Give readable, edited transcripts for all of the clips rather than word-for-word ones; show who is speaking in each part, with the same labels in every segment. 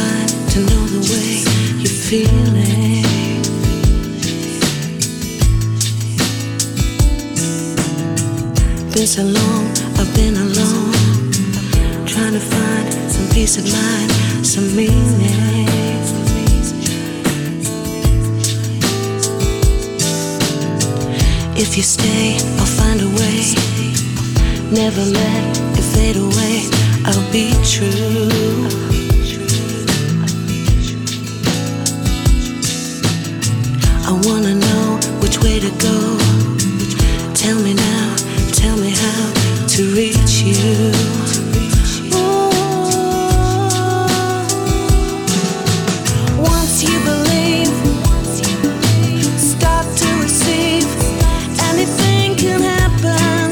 Speaker 1: find to know the way you're feeling. Been so long, I've been alone, trying to find some peace of mind, some meaning. If you stay, I'll find a way. Never let it fade away. I'll be true. I wanna know which way to go. Tell me now, tell me how to reach you. Once you believe, start to receive. Anything can happen.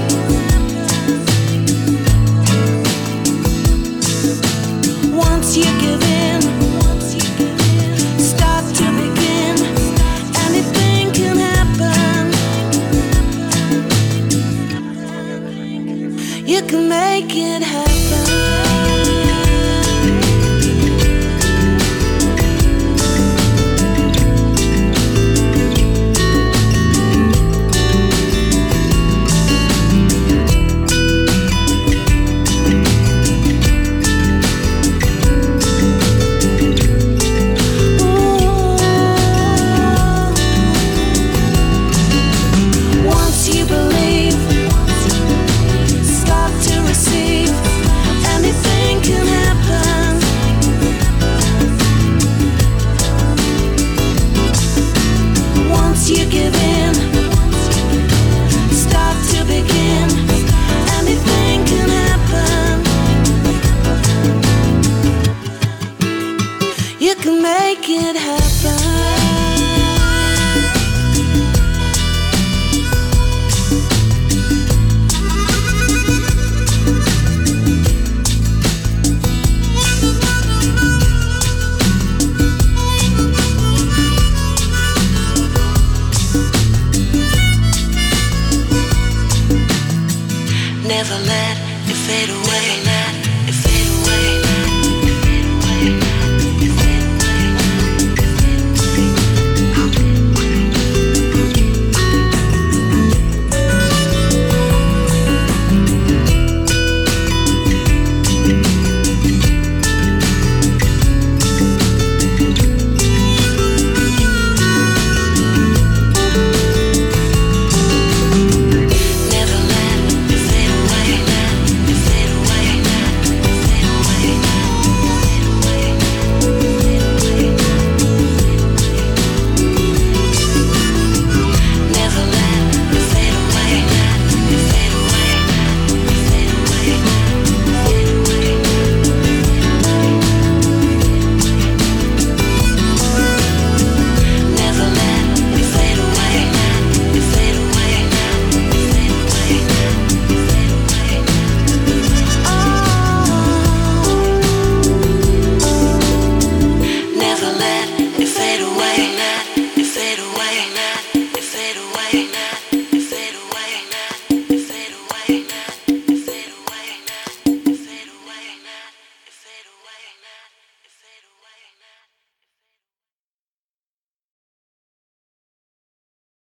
Speaker 1: Once you give in, start to begin. Anything can happen. You can make it happen. You give in, start to begin. Anything can happen. You can make it happen.